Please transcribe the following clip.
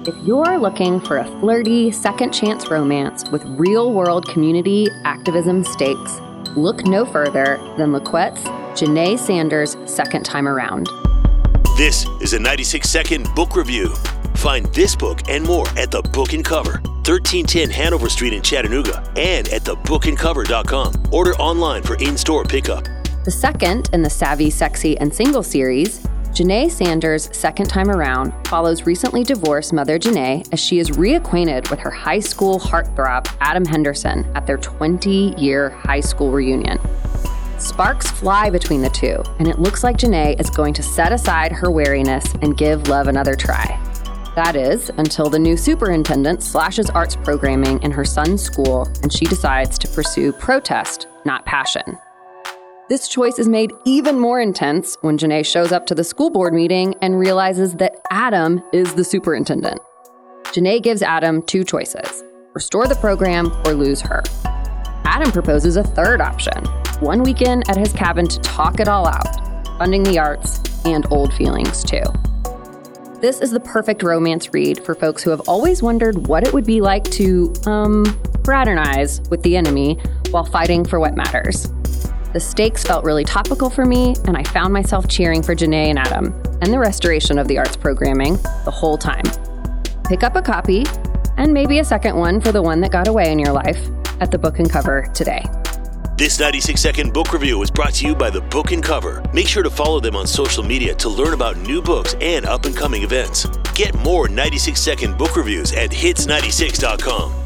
If you're looking for a flirty, second-chance romance with real-world community activism stakes, look no further than Laquette's Janae Sanders' Second Time Around. This is a 96-second book review. Find this book and more at The Book and Cover, 1310 Hanover Street in Chattanooga, and at thebookandcover.com. Order online for in-store pickup. The second in the Savvy, Sexy, and Single series, Janae Sanders' Second Time Around follows recently divorced mother Janae as she is reacquainted with her high school heartthrob, Adam Henderson, at their 20-year high school reunion. Sparks fly between the two, and it looks like Janae is going to set aside her wariness and give love another try. That is, until the new superintendent slashes arts programming in her son's school and she decides to pursue protest, not passion. This choice is made even more intense when Janae shows up to the school board meeting and realizes that Adam is the superintendent. Janae gives Adam two choices: restore the program or lose her. Adam proposes a third option: one weekend at his cabin to talk it all out, funding the arts and old feelings too. This is the perfect romance read for folks who have always wondered what it would be like to, fraternize with the enemy while fighting for what matters. The stakes felt really topical for me, and I found myself cheering for Janae and Adam and the restoration of the arts programming the whole time. Pick up a copy, and maybe a second one for the one that got away in your life, at The Book and Cover today. This 96-second book review was brought to you by The Book and Cover. Make sure to follow them on social media to learn about new books and up-and-coming events. Get more 96-second book reviews at hits96.com.